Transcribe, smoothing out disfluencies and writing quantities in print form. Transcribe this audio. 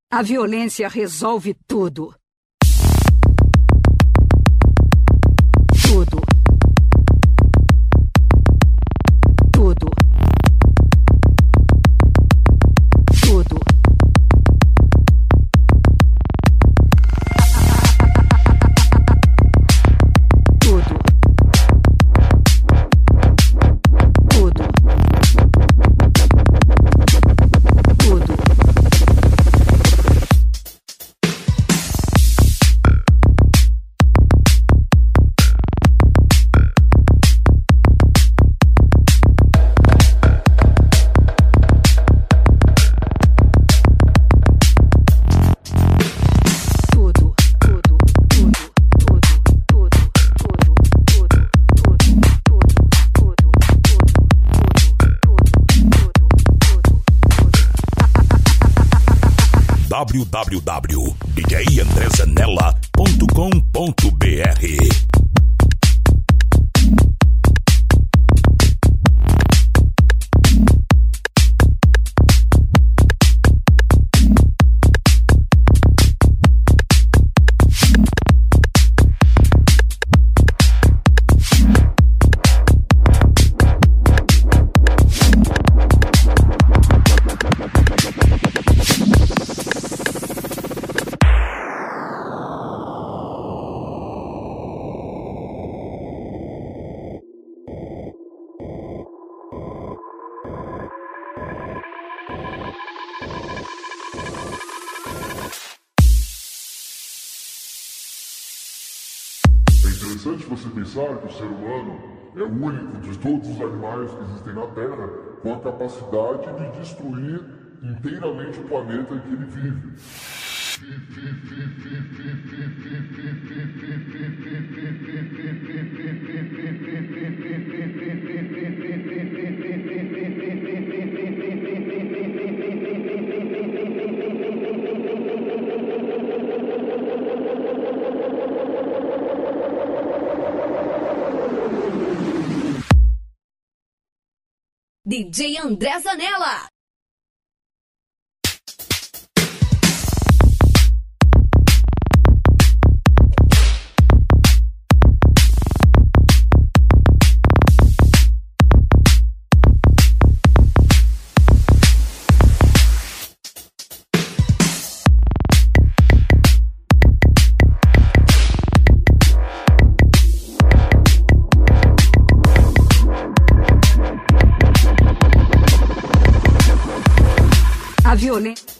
A violência resolve tudo. Tudo. Tudo. Tudo. Tudo. Tudo. Tudo. www.djandrezanella.com.br. É interessante você pensar que o ser humano é o único de todos os animais que existem na Terra com a capacidade de destruir inteiramente o planeta em que ele vive. DJ André Zanella. A violência.